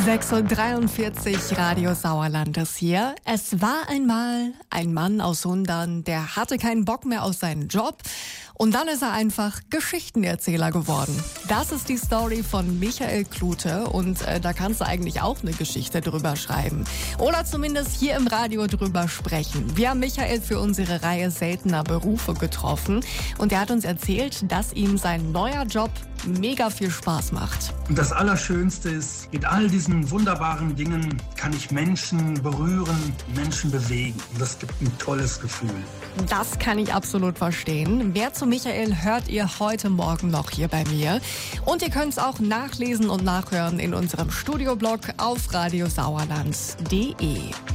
6:43 Radio Sauerland ist hier. Es war einmal ein Mann aus Sundern, der hatte keinen Bock mehr auf seinen Job und dann ist er einfach Geschichtenerzähler geworden. Das ist die Story von Michael Klute und da kannst du eigentlich auch eine Geschichte drüber schreiben. Oder zumindest hier im Radio drüber sprechen. Wir haben Michael für unsere Reihe Seltener Berufe getroffen und er hat uns erzählt, dass ihm sein neuer Job mega viel Spaß macht. Und das Allerschönste ist, mit all diesen wunderbaren Dingen kann ich Menschen berühren, Menschen bewegen. Und das gibt ein tolles Gefühl. Das kann ich absolut verstehen. Mehr zu Michael hört ihr heute Morgen noch hier bei mir. Und ihr könnt es auch nachlesen und nachhören in unserem Studioblog auf radiosauerland.de.